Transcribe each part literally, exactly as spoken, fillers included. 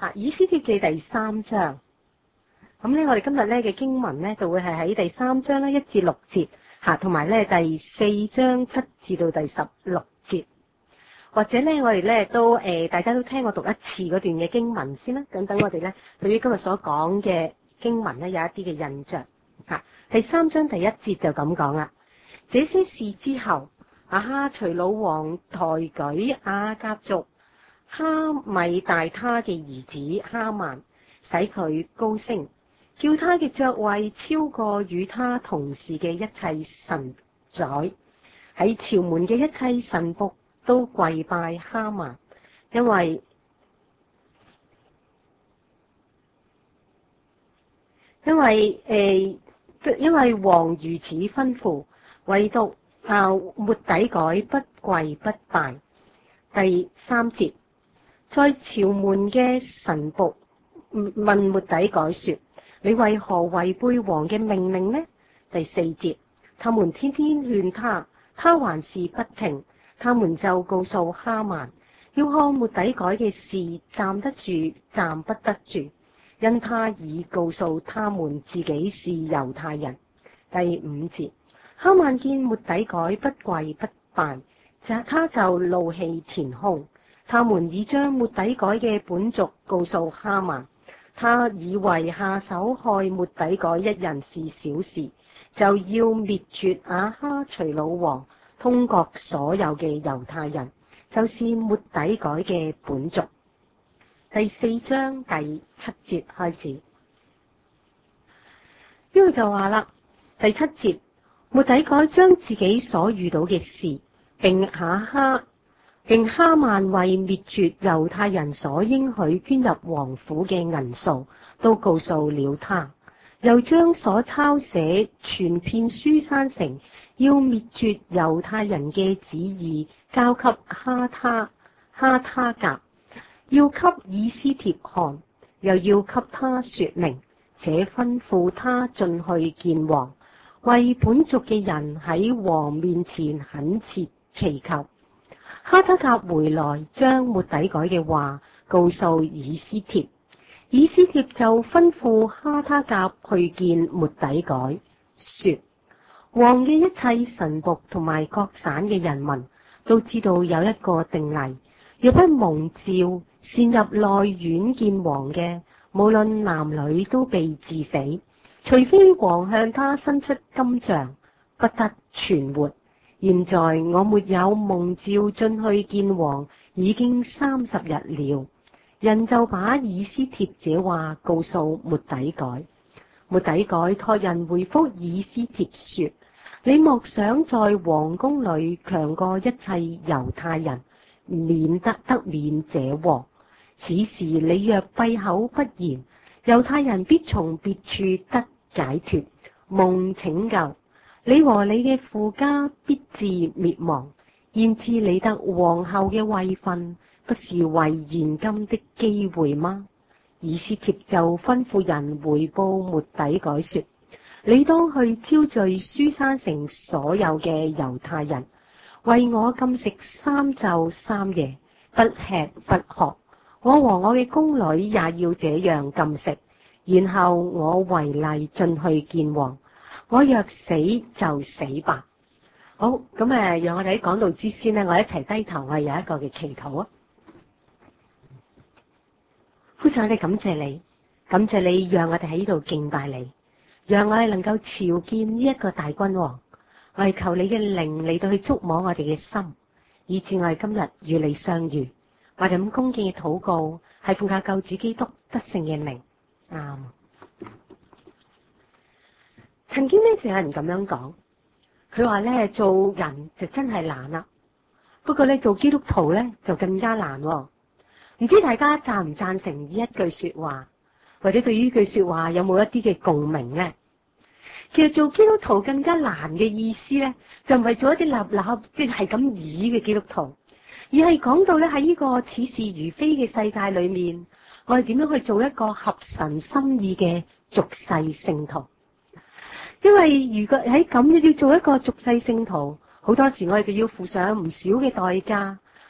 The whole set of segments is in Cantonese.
吓，以斯帖記第三章。咁咧，我哋今日咧嘅經文咧就會係喺第三章咧一至六節吓，同埋咧第四章七至到第十六節。或者咧，我哋咧都誒、呃，大家都聽我讀一次嗰段嘅經文先啦。咁等我哋咧對於今日所講嘅經文咧有一啲嘅印象吓。第三章第一節就咁講啦。這些事之後，亞哈隨魯王抬舉亞甲族哈米大他嘅兒子哈曼，使佢高升，叫他嘅爵位超過與他同事嘅一切臣宰，喺朝門嘅一切臣僕都跪拜哈曼，因為因為誒、呃，因為王如此吩咐，唯獨啊末底改不跪不拜。第三節，在朝門嘅臣僕問末底改說：你為何違背王嘅命令呢？第四節，他們天天勸他，他還是不聽。他們就告訴哈曼，要看末底改嘅事站得住站不得住，因他已告訴他們自己是猶太人。第五節，哈曼見末底改不跪不拜，他就怒氣填胸。他們已將末底改嘅本族告訴哈曼，他以為下手害末底改一人是小事，就要滅絕亞哈隨魯王通國所有嘅猶太人，就是末底改嘅本族。第四章第七節開始，呢度就話啦，第七節，末底改將自己所遇到嘅事，並亞哈並哈曼為滅絕猶太人所應許捐入王府嘅銀數，都告訴了他，又將所抄寫傳遍書珊城要滅絕猶太人嘅旨意交給哈他哈他甲，要給以斯帖看，又要給他說明，且吩咐他進去見王，為本族嘅人喺王面前懇切祈求。哈他甲回來，將末底改嘅話告訴以斯帖，以斯帖就吩咐哈他甲去見末底改，說：王嘅一切臣僕同埋各省嘅人民都知道有一個定例，若不蒙召擅入內院見王嘅，無論男女都被治死，除非王向他伸出金杖，不得存活。現在我沒有蒙召進去見王，已經三十日了。人就把以斯帖這話告訴末底改。末底改託人回覆以斯帖說：你莫想在王宮裏強過一切猶太人，免得得免這禍。此時你若閉口不言，猶太人必從別處得解脫，蒙拯救。你和你嘅父家必致滅亡。焉知你得皇后嘅位分，不是為現今的機會嗎？以斯帖就吩咐人回報末底改說：你當去招聚書珊城所有嘅猶太人，為我禁食三晝三夜，不吃不喝。我和我嘅宮女也要這樣禁食，然後我違例進去見王。我若死就死吧。好，咁誒，讓我哋喺講道之先呢，我一齊低頭，我有一個嘅祈禱啊。父神，我哋感謝你，感謝你讓我哋喺呢度敬拜你，讓我哋能夠朝見呢一個大君王。我哋求你嘅靈嚟到去觸摸我哋嘅心，以致我哋今日與你相遇。我哋咁恭敬嘅禱告，係奉靠救主基督得勝嘅名。啱。曾經咧就有人咁樣講，佢話咧做人就真係難啦，不過咧做基督徒咧就更加難喎。唔知大家贊唔贊成呢一句說話，或者對於呢句說話有冇一啲嘅共鳴呢？其實做基督徒更加難嘅意思咧，就唔係做一啲立立即係咁以嘅基督徒，而係講到咧喺呢個似是而非嘅世界裏面，我哋點樣去做一個合神心意嘅俗世聖徒。因為如果喺咁要做一個俗世聖徒，好多時我哋就要付上唔少嘅代價，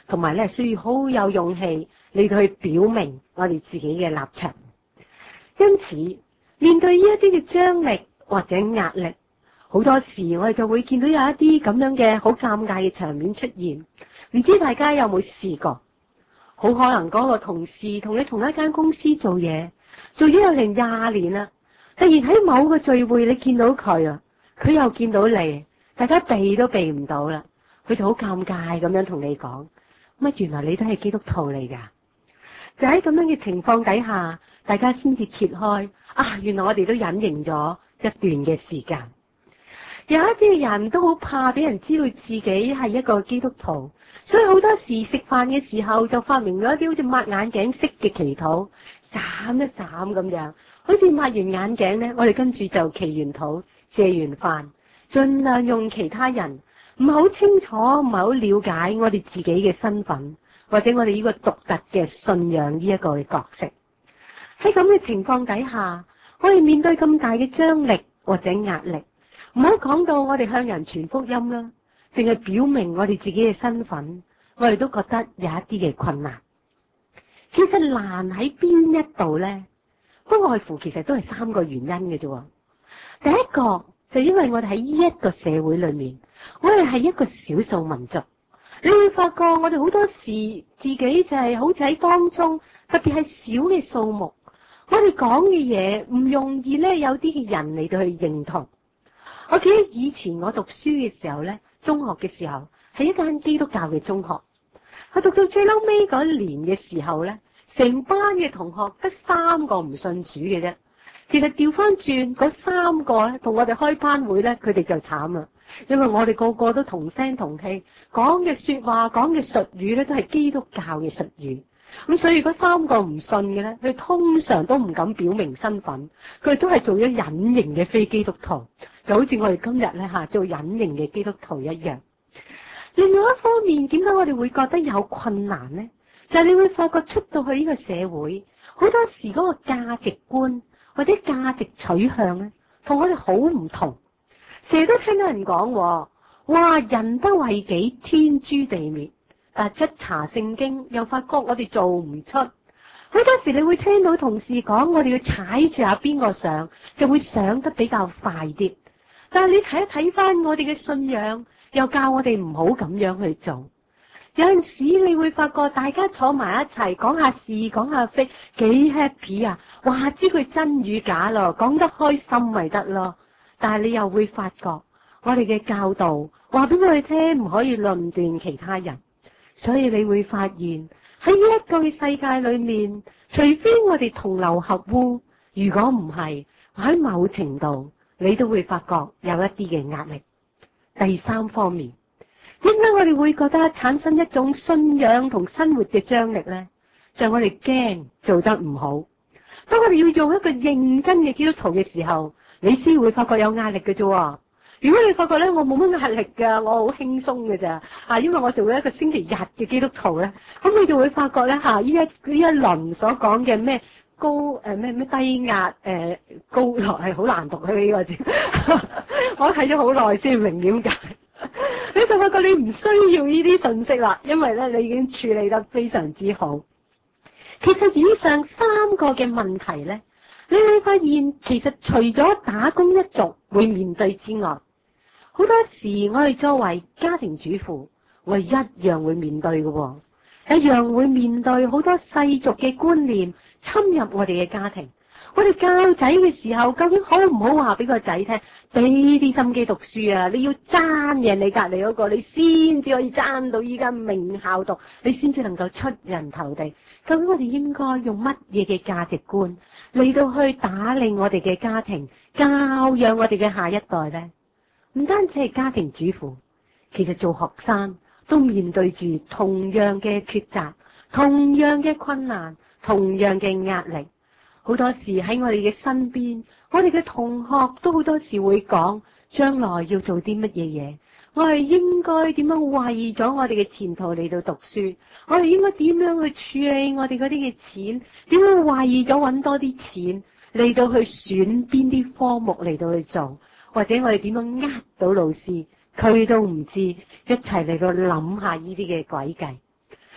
同埋咧需要好有勇氣嚟到去表明我哋自己嘅立場。因此，面對呢一啲嘅張力或者壓力，好多時我哋就會見到有一啲咁樣嘅好尷尬嘅場面出現。唔知大家有冇試過？好可能嗰個同事同你同一間公司做嘢，做咗有成廿年啦，突然喺某個聚會你見到佢啊，佢又見到你，大家避都避唔到啦，佢就好尷尬咁樣同你講，乜原來你都係基督徒嚟㗎？就喺咁樣嘅情況底下，大家先至揭開啊，原來我哋都隱形咗一段嘅時間。有一啲人都好怕俾人知道自己係一個基督徒，所以好多時食飯嘅時候就發明咗一啲好似抹眼鏡式嘅祈禱，閃一閃咁樣，好似抹完眼鏡呢，我哋跟住就祈完禱、謝完飯，盡量用其他人唔係好清楚、唔係好了解我哋自己嘅身份，或者我哋呢個獨特嘅信仰呢一個嘅角色。喺咁嘅情況底下，我哋面對咁大嘅張力或者壓力，唔好講到我哋向人傳福音啦，淨係表明我哋自己嘅身份，我哋都覺得有一啲嘅困難。其實難喺邊一度呢？不外乎其實都係三個原因嘅啫。第一個就因為我哋喺呢一個社會裏面，我哋係一個少數民族，你會發覺我哋好多時自己就係好似喺當中，特別係少嘅數目，我哋講嘅嘢唔容易咧，有啲嘅人嚟到去認同。我記得以前我讀書嘅時候咧，中學嘅時候係一間基督教嘅中學，我讀到最嬲尾嗰一年嘅時候咧，成班嘅同學得三個唔信主嘅啫。其實調翻轉嗰三個咧，同我哋開班會咧，佢哋就慘啦，因為我哋個個都同聲同氣，講嘅說話、講嘅術語咧，都係基督教嘅術語。咁所以嗰三個唔信嘅咧，佢通常都唔敢表明身份，佢都係做咗隱形嘅非基督徒，就好似我哋今日咧吓做隱形嘅基督徒一樣。另外一方面，點解我哋會覺得有困難呢？就係你會發覺出到去呢個社會，好多時嗰個價值觀或者價值取向咧，同我哋好唔同。成日都聽到人講，哇，人不為己，天誅地滅。但係一查聖經，又發覺我哋做唔出。好多時你會聽到同事講，我哋要踩住下邊個上，就會上得比較快啲。但係你睇一睇翻我哋嘅信仰，又教我哋唔好咁樣去做。有陣時你會發覺大家坐埋一齊講下是講下非，幾 happy 啊！話知佢真與假咯，講得開心咪得咯。但係你又會發覺我哋嘅教導話俾我哋聽，唔可以論斷其他人。所以你會發現喺呢一個嘅世界裏面，除非我哋同流合污，如果唔係，喺某程度你都會發覺有一啲嘅壓力。第三方面，點解我哋會覺得產生一種信仰同生活嘅張力呢？就係我哋驚做得唔好。當我哋要做一個認真嘅基督徒嘅時候，你先會發覺有壓力嘅啫。如果你發覺咧，我冇乜壓力噶，我好輕鬆嘅咋啊？因為我做咗一個星期日嘅基督徒咧，咁你就會發覺咧吓，呢一呢一輪所講嘅咩高誒咩咩低壓誒、呃、高落係好難讀嘅呢個字，我睇咗好耐先明點解。你就發覺你唔需要呢啲信息啦，因為咧你已經處理得非常之好。其實以上三個嘅問題咧，你會發現其實除咗打工一族會面對之外，好多時我哋作為家庭主婦，我哋一樣會面對嘅，一樣會面對好多世俗嘅觀念侵入我哋嘅家庭。我哋教仔嘅時候，究竟好唔好話俾個仔聽，俾啲心機讀書啊？你要爭贏你隔籬嗰個，你先至可以爭到依家名校讀，你先至能夠出人頭地。究竟我哋應該用乜嘢嘅價值觀嚟到去打理我哋嘅家庭，教養我哋嘅下一代呢？唔單止係家庭主婦，其實做學生都面對住同樣嘅抉擇，同樣嘅困難，同樣嘅壓力。好多時喺我哋嘅身邊，我哋嘅同學都好多時會講將來要做啲乜嘢嘢，我係應該點樣為咗我哋嘅前途嚟到讀書，我哋應該點樣去處理我哋嗰啲嘅錢，點樣為咗搵多啲錢嚟到去選邊啲科目嚟到去做，或者我哋點樣呃到老師，佢都唔知，一齊嚟到諗下呢啲嘅詭計。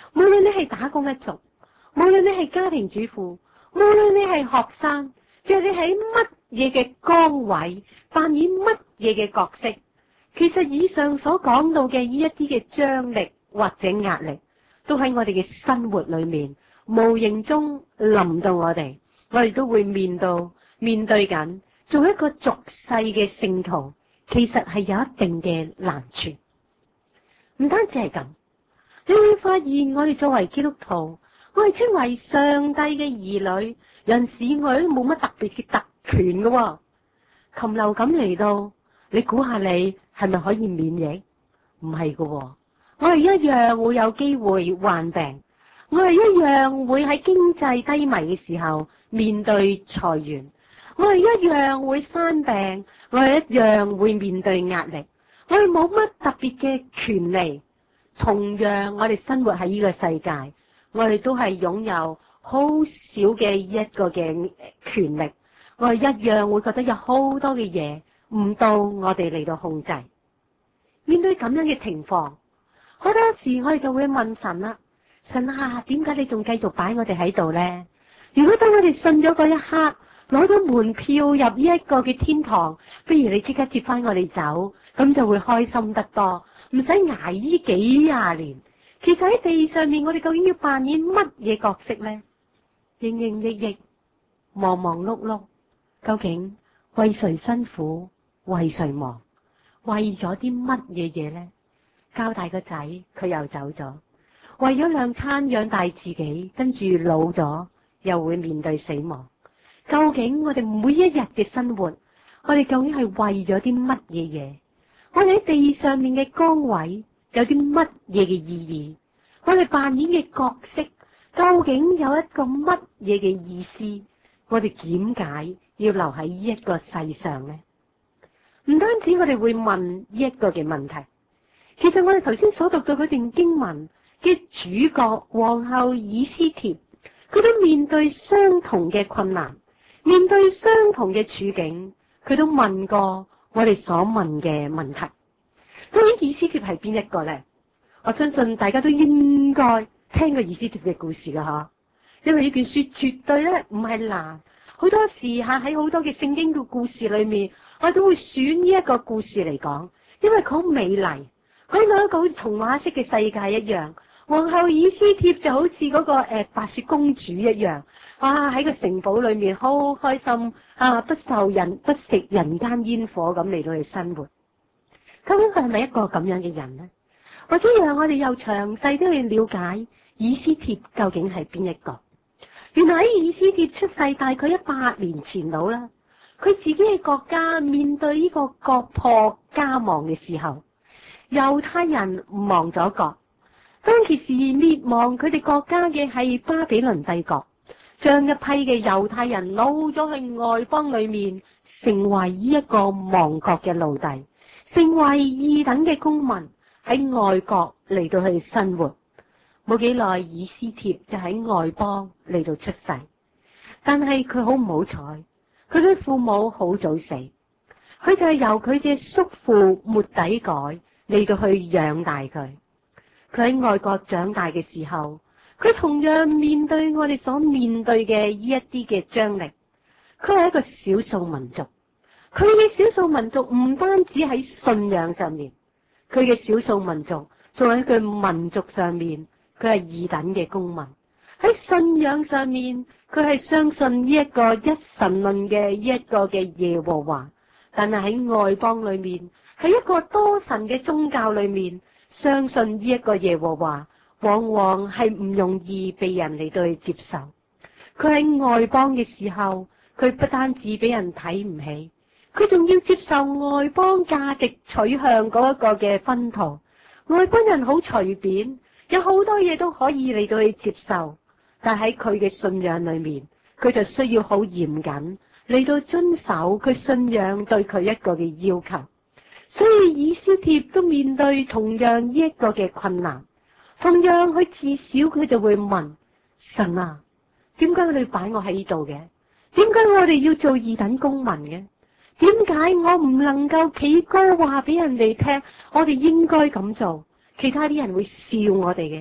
無論你係打工一族，無論你係家庭主婦，無論你係學生，若你喺乜嘢嘅崗位扮演乜嘢嘅角色，其實以上所講到嘅呢一啲嘅張力或者壓力，都喺我哋嘅生活裏面無形中臨到我哋，我哋都會面到面對緊。做一個俗世嘅聖徒，其實係有一定嘅難處。唔單止係咁，你會發現我哋作為基督徒，我哋稱為上帝嘅兒女，有時我哋都冇乜特別嘅特權嘅。禽流感嚟到，你估下你係咪可以免疫？唔係嘅，我哋一樣會有機會患病，我哋一樣會喺經濟低迷嘅時候面對裁員。我哋一樣會生病，我哋一樣會面對壓力，我哋冇乜特別嘅權利。同樣，我哋生活喺呢個世界，我哋都係擁有好少嘅一個嘅權力。我哋一樣會覺得有好多嘅嘢唔到我哋嚟到控制。面對咁樣嘅情況，好多時我哋就會問神啦：神啊，點解你仲繼續擺我哋喺度呢？如果當我哋信咗嗰一刻，攞到門票入呢一個嘅天堂，不如你即刻接翻我哋走，咁就會開心得多，唔使挨呢幾廿年。其實喺地上面，我哋究竟要扮演乜嘢角色呢？營營役役，忙忙碌碌，究竟為誰辛苦，為誰忙？為咗啲乜嘢嘢呢？交大個仔，佢又走咗，為咗兩餐養大自己，跟住老咗，又會面對死亡。究竟我哋每一日嘅生活，我哋究竟係為咗啲乜嘢嘢？我哋喺地上面嘅崗位有啲乜嘢嘅意義？我哋扮演嘅角色究竟有一個乜嘢嘅意思？我哋點解要留喺呢一個世上呢？唔單止我哋會問呢一個嘅問題，其實我哋頭先所讀到嗰段經文嘅主角皇后以斯帖，佢都面對相同嘅困難。面對相同嘅處境，佢都問過我哋所問嘅問題。究竟以斯帖係邊一個呢？我相信大家都應該聽過以斯帖嘅故事噶吓，因為呢卷書絕對咧唔係難。好多時下喺好多嘅聖經嘅故事裏面，我都會選呢一個故事嚟講，因為佢好美麗，講到一個好似童話式嘅世界一樣。皇后以斯帖就好似嗰、那個誒、呃、白雪公主一樣，哇喺個城堡裏面好開心啊，不受人不食人間煙火咁嚟到去生活。究竟佢係咪一個咁樣嘅人呢？或者讓我哋又詳細啲去了解以斯帖究竟係邊一個？原來喺以斯帖出世大概一百年前度啦，佢自己嘅國家面對呢個國破家亡嘅時候，猶太人亡咗國。當其時滅亡佢哋國家嘅係巴比倫帝國，將一批嘅猶太人擄咗去外邦裏面，成為呢一個亡國嘅奴隸，成為二等嘅公民，喺外國嚟到去生活。冇幾耐，以斯帖就喺外邦嚟到出世，但係佢好唔好彩，佢嘅父母好早死，佢就係由佢嘅叔父末底改嚟到去養大佢。佢喺外國長大嘅時候，佢同樣面對我哋所面對嘅呢一啲嘅張力。佢係一個少數民族，佢嘅少數民族唔單止喺信仰上面，佢嘅少數民族仲喺佢民族上面，佢係二等嘅公民。喺信仰上面，佢係相信呢一個一神論嘅呢一個嘅耶和華，但係喺外邦裏面，喺一個多神嘅宗教裏面，相信呢一個耶和華，往往係唔容易被人嚟到去接受。佢喺外邦嘅時候，佢不單止俾人睇唔起，佢仲要接受外邦價值取向嗰一個嘅薰陶。外邦人好隨便，有好多嘢都可以嚟到去接受，但喺佢嘅信仰裏面，佢就需要好嚴謹嚟到遵守佢信仰對佢一個嘅要求。所以以斯帖都面對同樣呢一個嘅困難，同樣佢至少佢就會問神啊，點解你擺我喺呢度嘅？點解我哋要做二等公民嘅？點解我唔能夠企高話俾人哋聽，我哋應該咁做？其他啲人會笑我哋嘅，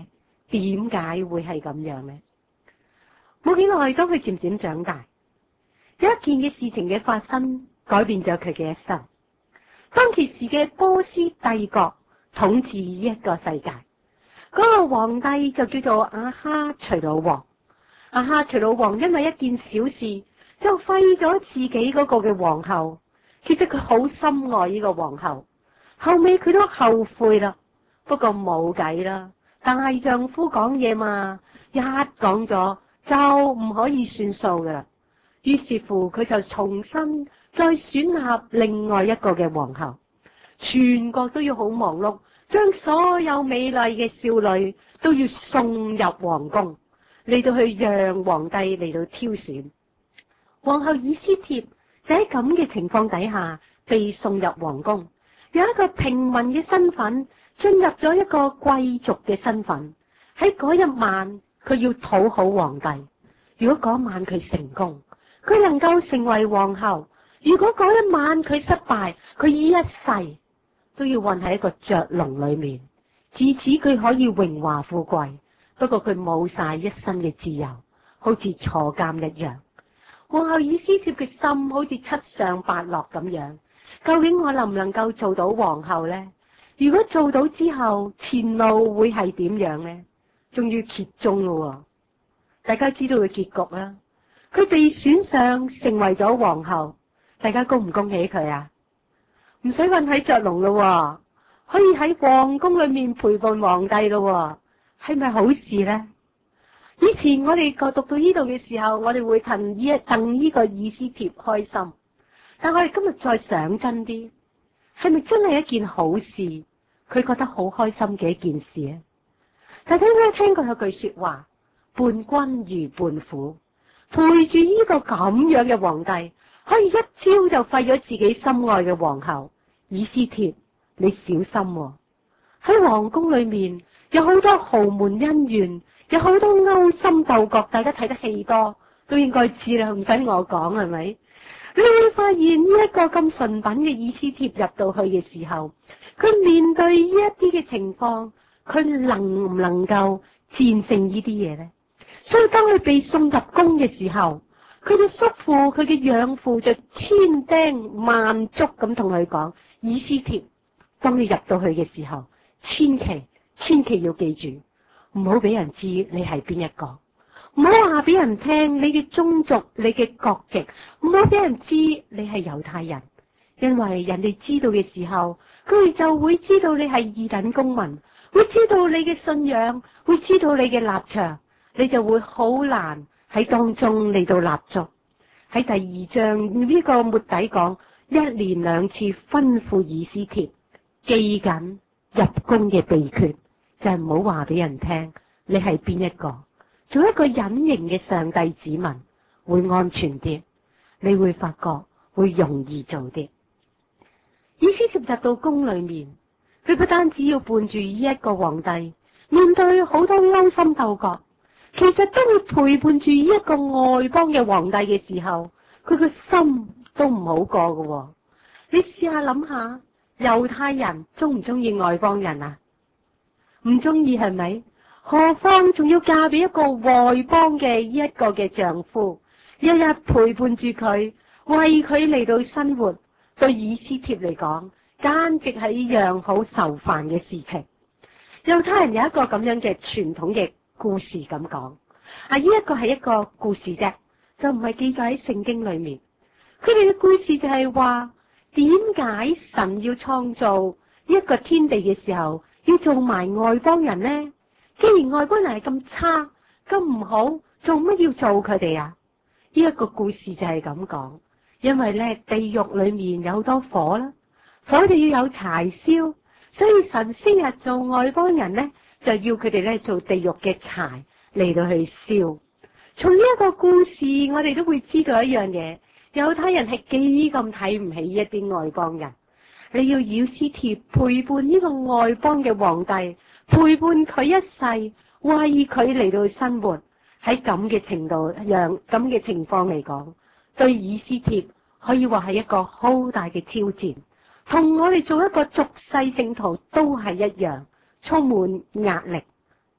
點解會係咁樣呢？冇幾耐，當佢漸漸長大，有一件嘅事情嘅發生，改變咗佢嘅一生。當其時嘅波斯帝國統治呢一個世界，嗰、那個皇帝就叫做亞哈隨魯王。亞哈隨魯王因為一件小事就廢咗自己嗰個嘅皇后。其實佢好深愛呢個皇后，後尾佢都後悔啦，不過冇計啦。大丈夫講嘢嘛，一講咗就唔可以算數噶啦。於是乎佢就重新再選立另外一個嘅皇后，全國都要好忙碌，將所有美麗嘅少女都要送入皇宮，嚟到去讓皇帝嚟到挑選。皇后以斯帖就喺咁嘅情況底下被送入皇宮，有一個平民嘅身份進入咗一個貴族嘅身份。喺嗰一晚佢要討好皇帝，如果嗰晚佢成功，佢能夠成為皇后；如果嗰一晚佢失敗，佢一世都要混喺一個雀籠裏面。自此佢可以榮華富貴，不過佢冇晒一生嘅自由，好似坐監一樣。皇后以斯帖嘅心好似七上八落咁樣，究竟我能唔能夠做到皇后呢？如果做到之後，前路會係點樣呢？仲要揭盅咯，大家知道嘅結局啦。佢被選上成為咗皇后，大家恭唔恭喜佢啊？唔使混喺雀籠咯，可以喺皇宮裏面陪伴皇帝咯，係咪好事呢？以前我哋個讀到呢度嘅時候，我哋會戥呢一戥呢個以斯帖開心，但我哋今日再想真啲，係咪真係一件好事？佢覺得好開心嘅一件事咧？大家應該聽過有句說話，伴君如伴虎，陪住呢個咁樣嘅皇帝，可以一朝就廢咗自己心愛嘅皇后。以斯帖，你小心喎，喺皇宮裏面有好多豪門恩怨，有好多勾心鬥角，大家睇得戲多都應該知啦，唔使我講係咪？你會發現呢一個咁純品嘅以斯帖入到去嘅時候，佢面對呢一啲嘅情況，佢能唔能夠戰勝呢啲嘢呢？所以當佢被送入宮嘅時候，佢嘅叔父、佢嘅養父就千叮萬囑咁同佢講：以斯帖，當你入到去嘅時候，千祈千祈要記住，唔好俾人知你係邊一個，唔好話俾人聽你嘅宗族、你嘅國籍，唔好俾人知你係猶太人，因為人哋知道嘅時候，佢哋就會知道你係二等公民，會知道你嘅信仰，會知道你嘅立場，你就會好難喺當中嚟到立足。喺第二章呢個末底講，一連兩次吩咐以斯帖記緊入宮嘅秘訣，就係唔好話俾人聽你係邊一個，做一個隱形嘅上帝子民會安全啲，你會發覺會容易做啲。以斯帖入到宮裏面，佢不單止要伴住呢一個皇帝，面對好多勾心鬥角，其實當佢陪伴住呢一個外邦嘅皇帝嘅時候，佢個心都唔好過㗎。你試下諗下，猶太人中唔中意外邦人啊？唔中意係咪？何況仲要嫁俾一個外邦嘅呢一個嘅丈夫，日日陪伴住佢，為佢嚟到生活。對以斯帖嚟講，簡直係一樣好受煩嘅事情。猶太人有一個咁樣嘅傳統嘅故事咁講，啊，呢一個係一個故事啫，就唔係記載喺聖經裏面。佢哋嘅故事就係話，點解神要創造一個天地嘅時候，要做埋外邦人呢？既然外邦人係咁差、咁唔好，做乜要做佢哋啊？呢一個故事就係咁講。因為咧，地獄裏面有好多火啦，火就要有柴燒，所以神先日做外邦人咧，就要佢哋咧做地獄嘅柴嚟到去燒。從呢一個故事，我哋都會知道一樣嘢，猶太人係幾咁睇唔起一啲外邦人。你要以斯帖陪伴呢個外邦嘅皇帝，陪伴佢一世，為佢嚟到生活。喺咁嘅程度，讓咁嘅情況嚟講，對以斯帖可以話係一個好大嘅挑戰，同我哋做一個俗世聖徒都係一樣，充滿壓力，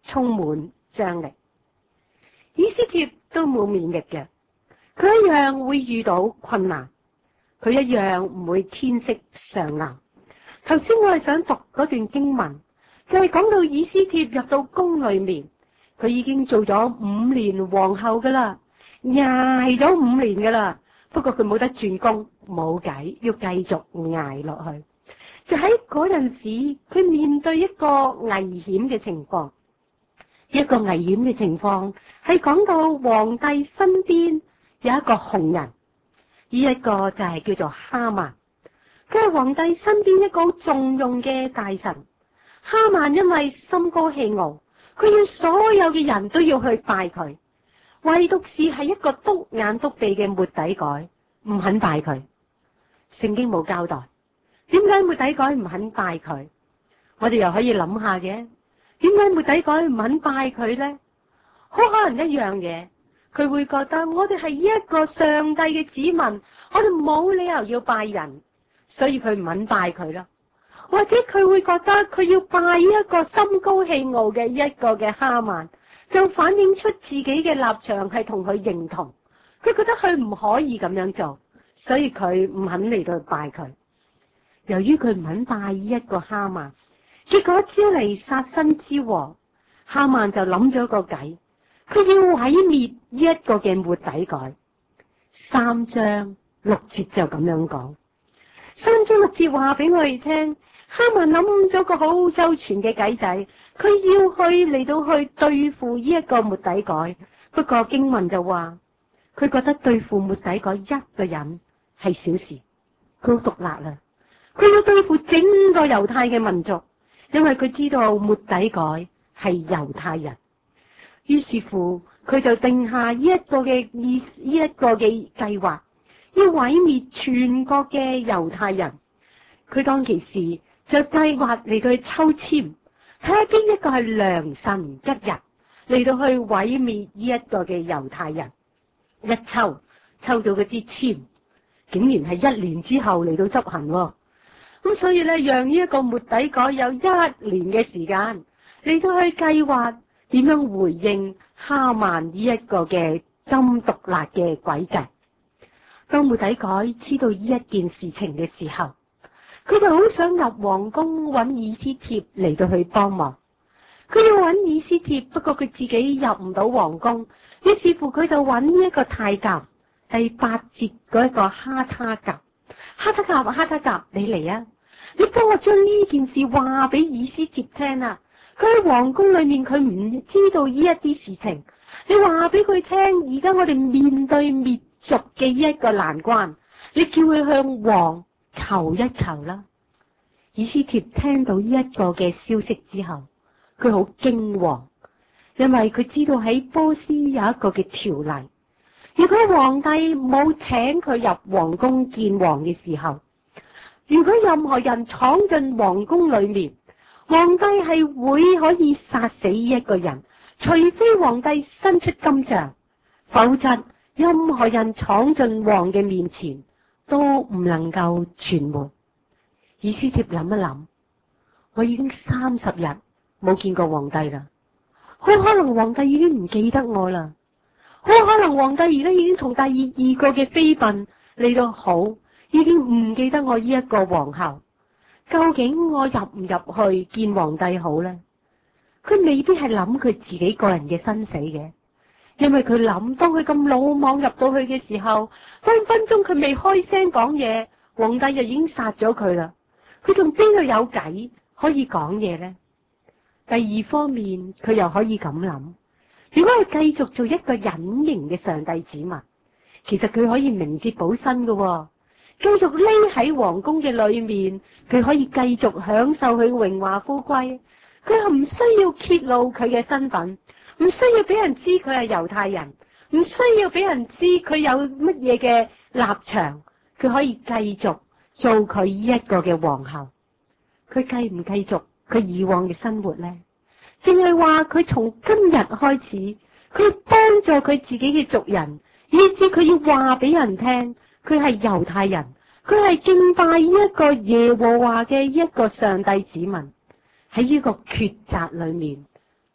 充滿張力。以斯帖都冇免疫嘅，佢一樣會遇到困難，佢一樣唔會天色常藍。頭先我係想讀嗰段經文，就係講到以斯帖入到宮裏面，佢已經做咗五年皇后噶啦，挨咗五年噶啦。不過佢冇得轉工，冇計，要繼續挨落去。就喺嗰陣時，佢面對一個危險嘅情況，一個危險嘅情況係講到皇帝身邊有一個紅人，呢一個就係叫做哈曼。佢係皇帝身邊一個好重用嘅大臣。哈曼因為心高氣傲，佢要所有嘅人都要去拜佢，唯獨是係一個篤眼篤鼻嘅末底改唔肯拜佢。聖經冇交代點解末底改唔肯拜佢，我哋又可以諗下嘅，點解末底改唔肯拜佢呢？好可能一樣嘢，佢會覺得我哋係一個上帝嘅子民，我哋冇理由要拜人，所以佢唔肯拜佢咯。或者佢會覺得佢要拜一個心高氣傲嘅一個嘅哈曼，就反映出自己嘅立場係同佢認同，佢覺得佢唔可以咁樣做，所以佢唔肯嚟到拜佢。由於佢唔肯拜一個哈曼，結果招嚟殺身之禍。哈曼就諗咗個計，佢要毀滅呢一個嘅末底改。三章六節就咁樣講，三章六節話俾我哋聽，哈曼諗咗個好周全嘅計仔，佢要去嚟到去對付呢一個末底改。不過經文就話，佢覺得對付末底改一個人係小事，佢好獨立啦。佢要對付整個猶太嘅民族，因為佢知道末底改係猶太人。於是乎，佢就定下呢一個嘅意呢一個嘅計劃，要毀滅全國嘅猶太人。佢當其時就計劃嚟到去抽籤，睇下邊一個係良辰吉日嚟到去毀滅呢一個嘅猶太人。一抽抽到嗰支籤，竟然係一年之後嚟到執行喎。咁所以咧，讓呢一個末底改有一年嘅時間嚟到去計劃點樣回應哈曼呢一個嘅針毒辣嘅詭計。當末底改知道呢一件事情嘅時候，佢就好想入皇宮揾以斯帖嚟到去幫忙。佢要揾以斯帖，不過佢自己入唔到皇宮，於是乎佢就揾呢一個太監，第八節嗰一個哈他革。哈他革，哈他革，你嚟啊！你幫我將呢件事話俾以斯帖聽啊！佢喺皇宮裏面，佢唔知道呢一啲事情，你話俾佢聽。而家我哋面對滅族嘅一個難關，你叫佢向王求一求啦。以斯帖聽到呢一個嘅消息之後，佢好驚惶，因為佢知道喺波斯有一個嘅條例，如果皇帝冇請佢入皇宮見王嘅時候，如果任何人闖進皇宮裏面，皇帝係會可以殺死呢一個人，除非皇帝伸出金杖，否則任何人闖進王嘅面前都唔能夠存活。以斯帖諗一諗，我已經三十日冇見過皇帝啦，好可能皇帝已經唔記得我啦，好可能皇帝而家已經同第二二個嘅妃嬪嚟到好，已經唔記得我呢一個皇后。究竟我入唔入去見皇帝好呢？佢未必係諗佢自己個人嘅生死嘅，因為佢諗當佢咁魯莽入到去嘅時候，分分鐘佢未開聲講嘢，皇帝就已經殺咗佢啦。佢仲邊度有計可以講嘢呢？第二方面，佢又可以咁諗，如果佢繼續做一個隱形嘅上帝子民，其實佢可以明哲保身嘅喎。繼續匿喺皇宮嘅裏面，佢可以繼續享受佢榮華富貴，佢係唔需要揭露佢嘅身份，唔需要俾人知佢係猶太人，唔需要俾人知佢有乜嘢嘅立場，佢可以繼續做佢呢一個嘅皇后。佢繼唔繼續佢以往嘅生活呢？淨係話佢從今日開始，佢幫助佢自己嘅族人，以至佢要話俾人聽。佢係猶太人，佢係敬拜一個耶和華嘅一個上帝子民。喺呢個抉擇裏面，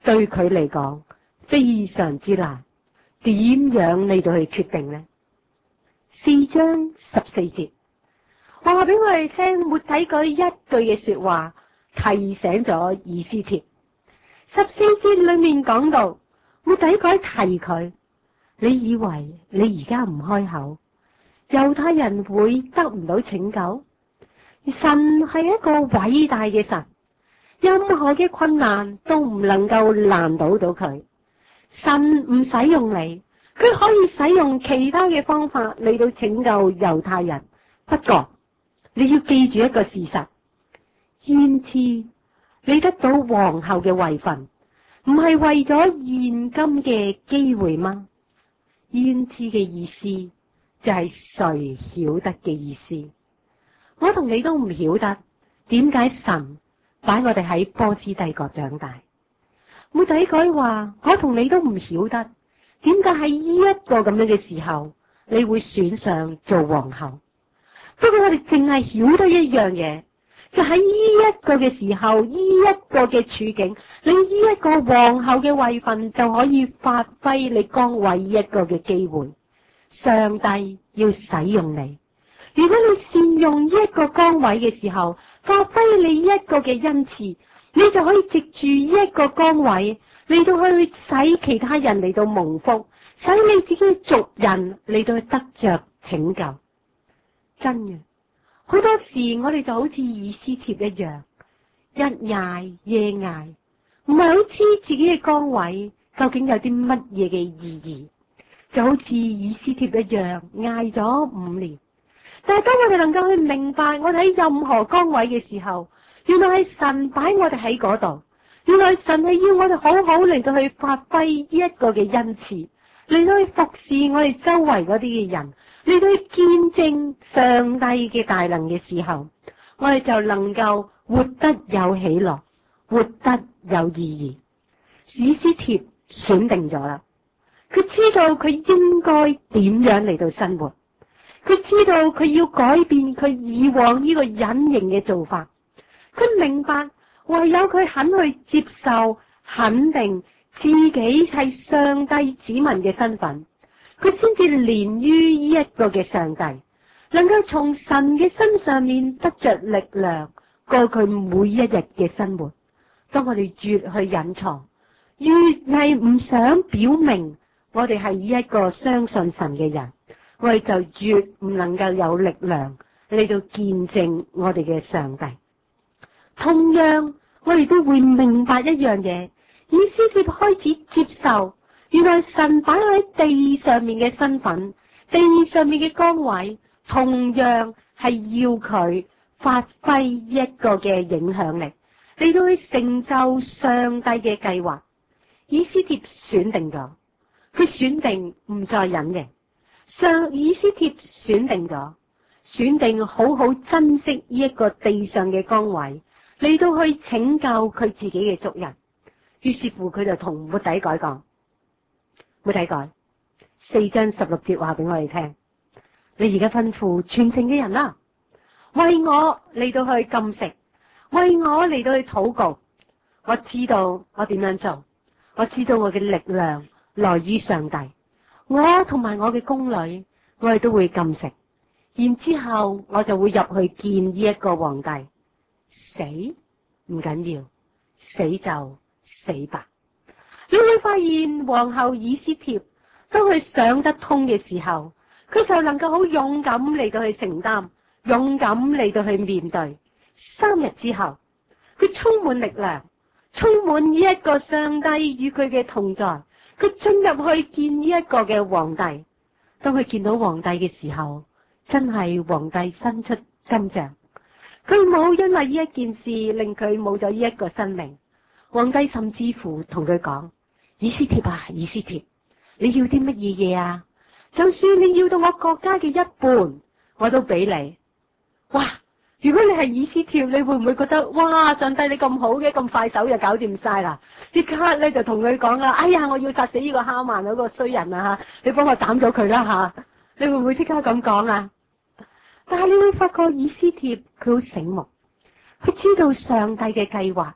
對佢嚟講非常之難。點樣嚟到去決定呢？四章十四節話俾我哋聽，末底改一句嘅說話提醒咗以斯帖。十四節裏面講到，末底改提佢，你以為你而家唔開口，猶太人會得唔到拯救？神係一個偉大嘅神，任何嘅困難都唔能夠難倒到佢。神唔使用你，佢可以使用其他嘅方法嚟到拯救猶太人。不過你要記住一個事實，焉知你得到皇后嘅位份，唔係為咗現今嘅機會嗎？焉知嘅意思就係誰曉得嘅意思。我同你都唔曉得點解神擺我哋喺波斯帝國長大。末底改話，我同你都唔曉得點解喺呢一個咁樣嘅時候，你會選上做皇后。不過我哋淨係曉得一樣嘢，就喺呢一個嘅時候，呢一個嘅處境，你呢一個皇后嘅位份就可以發揮你崗位一個嘅機會。上帝要使用你，如果你善用呢一個崗位嘅時候，發揮你一個嘅恩賜，你就可以藉住呢一個崗位嚟到去使其他人嚟到蒙福，使你自己嘅族人嚟到去得着拯救。真嘅，好多時我哋就好似以斯帖一樣，日捱夜捱，唔係好知自己嘅崗位究竟有啲乜嘢嘅意義，就好似以斯帖一樣捱咗五年。但係當我哋能夠去明白，我哋喺任何崗位嘅時候，原來係神擺我哋喺嗰度，原來神係要我哋好好嚟到去發揮呢一個嘅恩賜，嚟到去服侍我哋周圍嗰啲嘅人，嚟到去見證上帝嘅大能嘅時候，我哋就能夠活得有喜樂，活得有意義。以斯帖選定咗啦，佢知道佢應該點樣嚟到生活，佢知道佢要改變佢以往呢個隱形嘅做法，佢明白唯有佢肯去接受肯定自己係上帝子民嘅身份，佢先至連於呢一個嘅上帝，能夠從神嘅身上面得着力量過佢每一日嘅生活。當我哋越去隱藏，越係唔想表明我哋係一個相信神嘅人，我哋就越唔能夠有力量嚟到見證我哋嘅上帝。同樣，我哋都會明白一樣嘢，以斯帖開始接受，原來神擺喺地上面嘅身份，地上面嘅崗位，同樣係要佢發揮一個嘅影響力，嚟到去成就上帝嘅計劃。以斯帖選定咗，佢選定唔再隱形。上以斯帖選定咗，選定好好珍惜呢一個地上嘅崗位，嚟到去拯救佢自己嘅族人。於是乎佢就同末底改講，末底改四章十六節話俾我哋聽，你而家吩咐全城嘅人啦，為我嚟到去禁食，為我嚟到去禱告。我知道我點樣做，我知道我嘅力量來於上帝。我同埋我嘅宮女，我哋都會禁食，然之後我就會入去見呢一個皇帝。死唔緊要，死就死吧。你會發現皇后以斯帖，當佢想得通嘅時候，佢就能夠好勇敢嚟到去承擔，勇敢嚟到去面對。三日之後，佢充滿力量，充滿呢一個上帝與佢嘅同在。佢進入去見呢一個嘅皇帝，當佢見到皇帝嘅時候，真係皇帝伸出金杖，佢冇因為呢一件事令佢冇咗呢一個生命。皇帝甚至乎同佢講：以斯帖啊，以斯帖，你要啲乜嘢嘢啊？就算你要到我國家嘅一半，我都俾你。哇！如果你係以斯帖，你會唔會覺得哇，上帝你咁好嘅，咁快手就搞掂晒啦？即刻咧就同佢講啦，哎呀，我要殺死呢個哈曼嗰個衰人啊吓，你幫我斬咗佢啦吓，你會唔會即刻咁講啊？但係你會發覺以斯帖佢好醒目，佢知道上帝嘅計劃，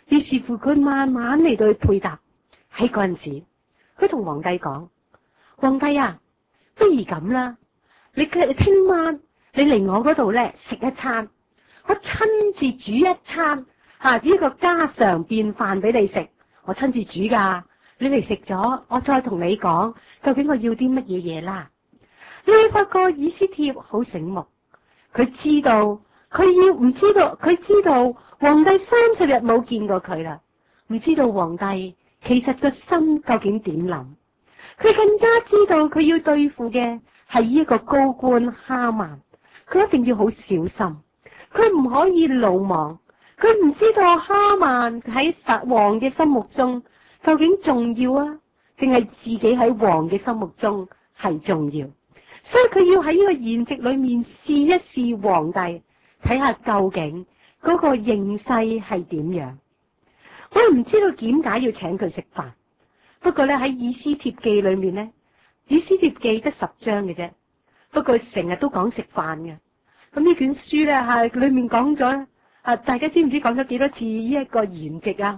於是乎佢慢慢嚟到去配搭。喺嗰陣時，佢同皇帝講：皇帝啊，不如咁啦，你你聽晚你嚟我嗰度咧食一餐，我親自煮一餐吓呢個家常便飯俾你食，我親自煮噶。你嚟食咗，我再同你講究竟我要啲乜嘢嘢啦。你會發覺以斯帖好醒目，佢知道佢要唔知道，佢知道皇帝三十日冇見過佢啦，唔知道皇帝其實個心究竟點諗。佢更加知道佢要對付嘅係呢一個高官哈曼，佢一定要好小心，佢唔可以魯莽。佢唔知道哈曼喺實王嘅心目中究竟重要啊，定係自己喺王嘅心目中係重要。所以佢要喺呢個筵席裏面試一試皇帝，睇下究竟嗰個形勢係點樣。我唔知道點解要請佢食飯，不過咧喺以斯帖記裏面咧，以斯帖記得十章嘅啫，不過成日都講食飯嘅。咁呢卷書咧係裏面講咗咧，啊大家知唔知講咗幾多次呢一個筵席啊？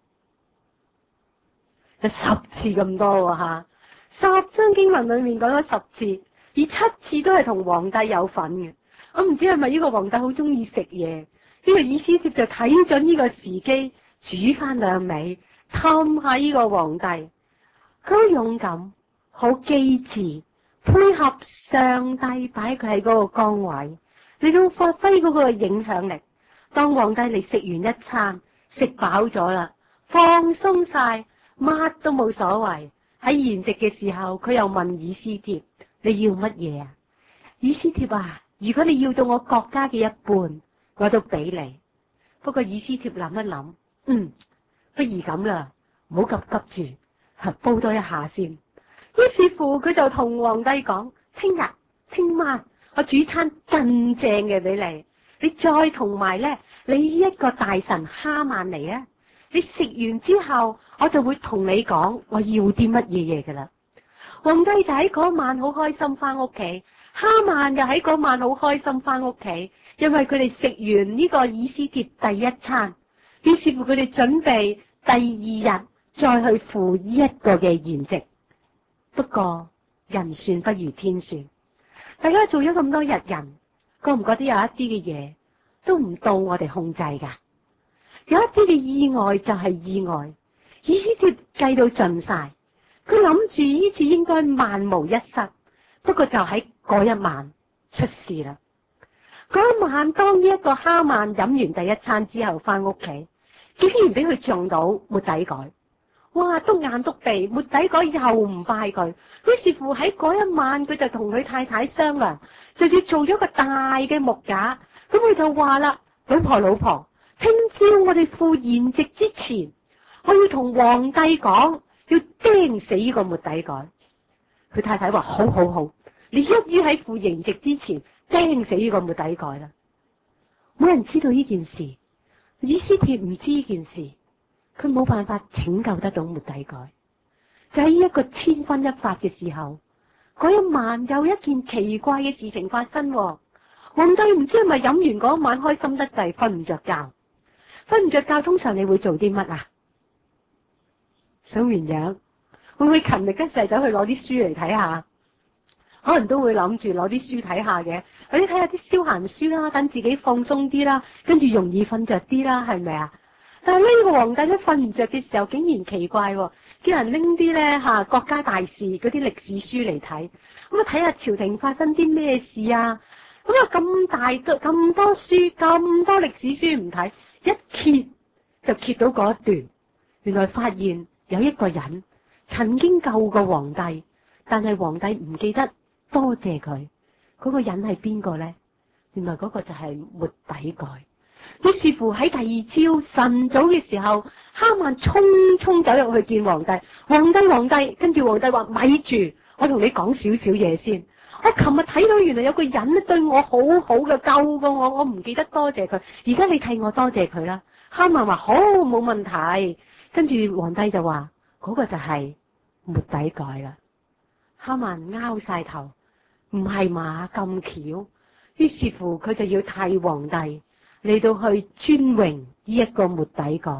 有十次咁多吓，十章經文裏面講咗十次。而七次都係同皇帝有份嘅，我唔知係咪呢個皇帝好中意食嘢，呢個以斯帖就睇準呢個時機，煮翻兩味氹下呢個皇帝。佢好勇敢，好機智，配合上帝擺佢喺嗰個崗位，嚟到發揮嗰個影響力。當皇帝嚟食完一餐，食飽咗啦，放鬆晒，乜都冇所謂。喺筵席嘅時候，佢又問以斯帖：你要乜嘢啊？以斯帖啊，如果你要到我國家嘅一半，我都俾你。不過以斯帖諗一諗，嗯，不如咁啦，唔好急急住，煲多一下先。於是乎，佢就同皇帝講：聽日、聽晚，我煮餐真正嘅俾你。你再同埋咧，你呢一個大臣哈曼嚟啊！你食完之後，我就會同你講我要啲乜嘢嘢噶啦。皇帝就喺嗰晚好開心翻屋企，哈曼又喺嗰晚好開心翻屋企，因為佢哋食完呢個以斯帖第一餐，於是乎佢哋準備第二日再去赴呢一個嘅筵席。不過人算不如天算，大家做咗咁多日人，覺唔覺得有一啲嘅嘢都唔到我哋控制噶？有一啲嘅意外就係意外，以斯帖計到盡晒，佢諗住呢次應該萬無一失，不過就喺嗰一晚出事啦。嗰一晚，當呢一個哈曼飲完第一餐之後翻屋企，竟然俾佢撞到末底改。哇！篤眼篤鼻，末底改又唔拜佢，於是乎喺嗰一晚，佢就同佢太太商量，就要做咗個大嘅木架。咁佢就話啦：老婆老婆，聽朝我哋赴筵席之前，我要同皇帝講，要釘死呢個末底改。佢太太話：好好好，你一於喺赴筵席之前釘死呢個末底改啦。冇人知道呢件事，以斯帖唔知呢件事，佢冇辦法拯救得到末底改。就喺一個千鈞一髮嘅時候，嗰一晚有一件奇怪嘅事情發生。皇帝唔知係咪飲完嗰一晚開心得滯，瞓唔着覺。瞓唔着覺，通常你會做啲乜啊？想綿羊會唔會勤力一世走去攞啲書嚟睇下？可能都會諗住攞啲書睇下嘅，或者睇下啲消閒書啦，等自己放鬆啲啦，跟住容易瞓着啲啦，係咪啊？但係呢個皇帝咧瞓唔着嘅時候，竟然奇怪，叫人拎啲咧吓國家大事嗰啲歷史書嚟睇，咁啊睇下朝廷發生啲咩事啊，咁啊咁大咁多書咁多歷史書唔睇，一揭就揭到嗰一段，原來發現有一個人曾經救過皇帝，但係皇帝唔記得多謝佢，嗰個人係邊個咧？原來嗰個就係末底改。於是乎喺第二朝晨早嘅時候，哈曼匆匆走入去見皇帝，皇帝皇帝，跟住皇帝話：咪住，我同你講少少嘢先。我琴日睇到原來有個人咧對我好好嘅，救過我，我唔記得多謝佢，而家你替我多謝佢啦。哈曼話：好，冇問題。跟住皇帝就話：嗰個就係末底改啦。哈曼拗晒頭，唔係嘛咁巧。於是乎佢就要替皇帝嚟到去尊榮呢一個末底改。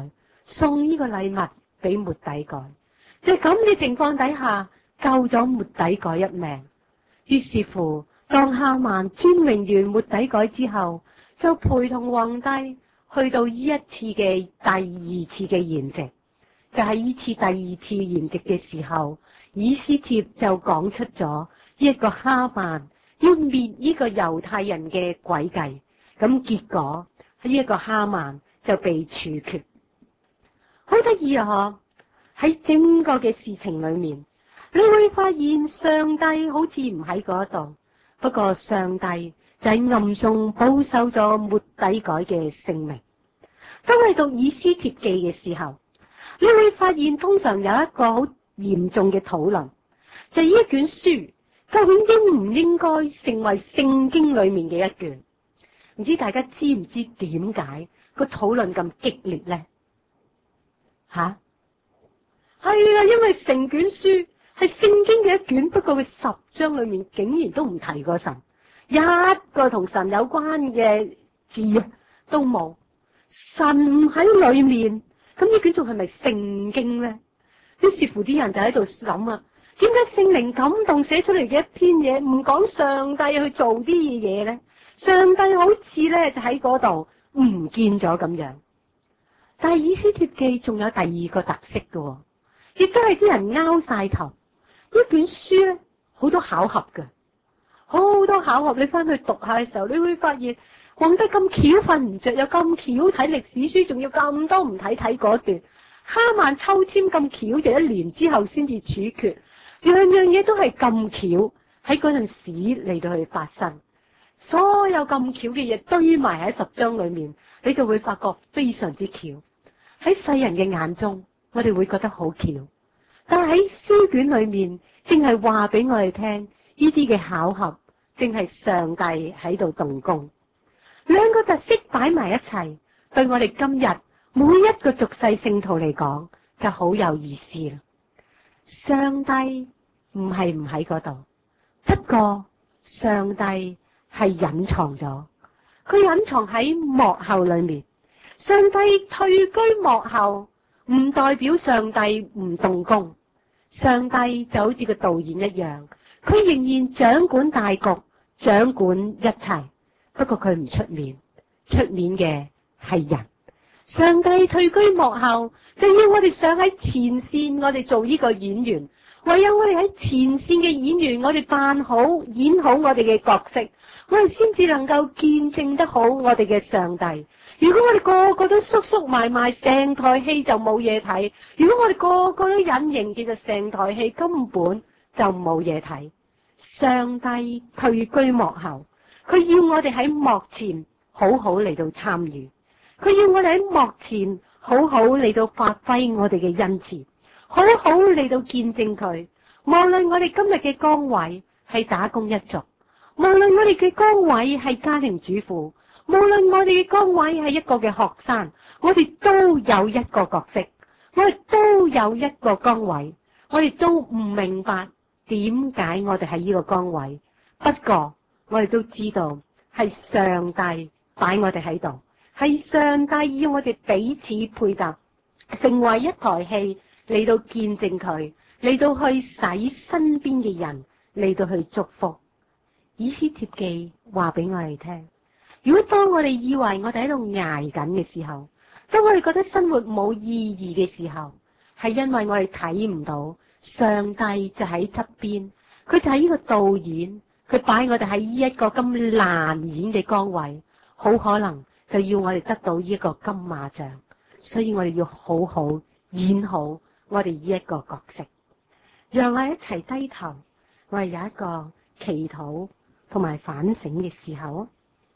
送呢個禮物俾末底改，就係咁嘅情況底下救咗末底改一命。於是乎，當哈曼尊榮完末底改之後，就陪同皇帝去到呢一次嘅第二次嘅筵席。就喺呢次第二次筵席嘅時候，以斯帖就講出咗呢一個哈曼要滅呢個猶太人嘅詭計。咁結果呢一個哈曼就被處決。好得意啊！喺整個嘅事情裏面，你會發現上帝好似唔喺嗰度，不過上帝就喺暗中保守咗末底改嘅性命。當我哋讀以斯帖記嘅時候，你會發現通常有一個好嚴重嘅討論，就係呢一卷書究竟應唔應該成為聖經裏面嘅一卷？唔知大家知唔知點解個討論咁激烈呢？吓，係啊，因為成卷書係聖經嘅一卷，不過佢十章裏面竟然都唔提過神，一個同神有關嘅字都冇，神唔喺裏面，咁呢卷仲係咪聖經呢？於是乎啲人就喺度諗啊，點解聖靈感動寫出嚟嘅一篇嘢唔講上帝去做啲嘢呢？上帝好似咧就喺嗰度唔見咗咁樣。但係以斯帖記仲有第二個特色嘅，亦都係啲人拗晒頭。呢卷書咧好多巧合嘅，好多巧合。你翻去讀下嘅時候，你會發現皇帝咁巧瞓唔着，又咁巧睇歷史書，仲要咁多唔睇睇嗰段。哈曼抽籤咁巧，就一年之後先至處決，樣樣嘢都係咁巧喺嗰陣時嚟到去發生。所有咁巧嘅嘢堆埋喺十章裏面，你就會發覺非常之巧。喺世人嘅眼中，我哋會覺得好巧，但係喺書卷裏面，正係話俾我哋聽，呢啲嘅巧合，正係上帝喺度動工。兩個特色擺埋一齊，對我哋今日每一個俗世聖徒嚟講，就好有意思啦。上帝唔係唔喺嗰度，不過上帝係隱藏咗，佢隱藏喺幕後裏面。上帝退居幕後，唔代表上帝唔動工。上帝就好似個導演一樣，佢仍然掌管大局，掌管一切。不過佢唔出面，出面嘅係人。上帝退居幕後，就要我哋上喺前線，我哋做呢個演員。唯有我哋喺前線嘅演員，我哋扮好，演好我哋嘅角色，我哋先至能夠見證得好我哋嘅上帝。如果我哋個個都縮縮埋埋，成台戲就冇嘢睇；如果我哋個個都隱形，其實成台戲根本就冇嘢睇。上帝退居幕後，佢要我哋喺幕前好好嚟到參與，佢要我哋喺幕前好好嚟到發揮我哋嘅恩賜，好好嚟到見證佢。無論我哋今日嘅崗位係打工一族，無論我哋嘅崗位係家庭主婦，無論我哋嘅崗位係一個嘅學生，我哋都有一個角色，我哋都有一個崗位，我哋都唔明白點解我哋喺呢個崗位，不過我哋都知道係上帝擺我哋喺度，係上帝要我哋彼此配搭，成為一台戲嚟到見證佢，嚟到去使身邊嘅人嚟到去祝福。以斯帖記話俾我哋聽，如果當我哋以為我哋喺度捱緊嘅時候，當我哋覺得生活冇意義嘅時候，係因為我哋睇唔到上帝就喺側邊，佢就係呢個導演，佢擺我哋喺呢一個咁難演嘅崗位，好可能就要我哋得到呢一個金馬獎，所以我哋要好好演好我哋呢一個角色。讓我哋一齊低頭，我哋有一個祈禱同埋反省嘅時候。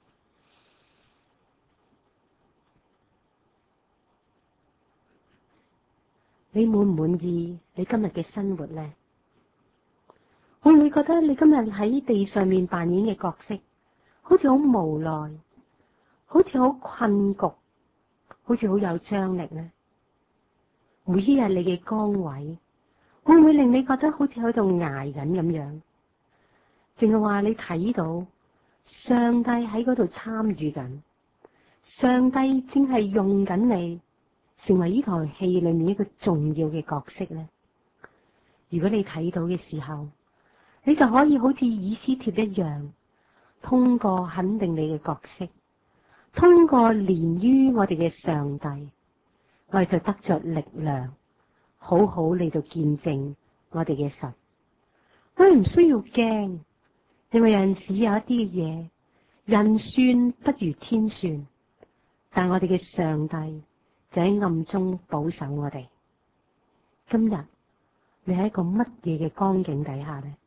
你滿唔滿意你今日嘅生活呢？會唔會覺得你今日喺地上面扮演嘅角色，好似好無奈，好似好困局，好似好有張力呢？每一日你嘅崗位，會唔會令你覺得好似喺度捱緊咁樣？淨係話你睇到上帝喺嗰度參與緊，上帝正係用緊你， 成為呢台戲裏面一個重要嘅角色呢？如果你睇到嘅時候，你就可以好似以斯帖一樣，通過肯定你嘅角色，通過連於我哋嘅上帝，我哋就得着力量，好好嚟到見證我哋嘅神。我哋唔需要驚，因為有陣時有一啲嘅嘢，人算不如天算，但我哋嘅上帝就喺暗中保守我哋。今日你喺一個乜嘢嘅光景底下呢？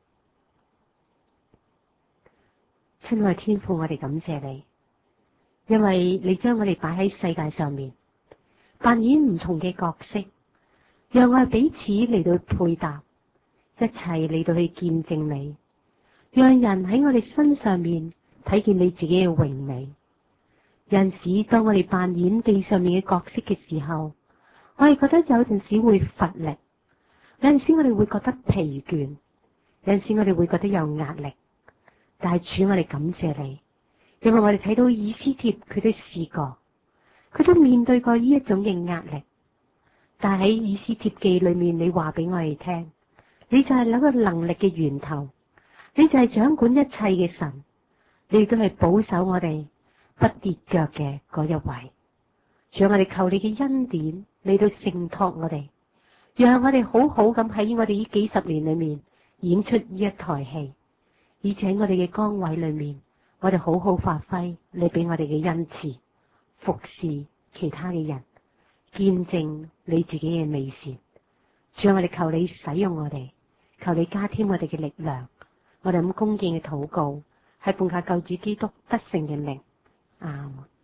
親愛天父，我哋感謝你，因為你將我哋擺喺世界上面，扮演唔同嘅角色，讓我哋彼此嚟到配搭，一齊嚟到去見證你，讓人喺我哋身上面睇見你自己嘅榮美。有陣時當我哋扮演地上面嘅角色嘅時候，我哋覺得有陣時會乏力，有陣時我哋會覺得疲倦，有陣時我哋會覺得有壓力。但係主，我哋感謝你，因為我哋睇到以斯帖佢都試過，佢都面對過呢一種嘅壓力。但係喺以斯帖記裏面，你話俾我哋聽，你就係嗰個能力嘅源頭，你就係掌管一切嘅神，你亦都係保守我哋不跌腳嘅嗰一位。主，我哋求你嘅恩典嚟到承托我哋，讓我哋好好咁喺我哋呢幾十年裏面演出呢一台戲，而且喺我哋嘅崗位裏面，我哋好好發揮你俾我哋嘅恩賜，服侍其他嘅人，見證你自己嘅美善。主，我哋求你使用我哋，求你加添我哋嘅力量。我哋咁恭敬嘅禱告，係奉靠救主基督得勝嘅名。阿門。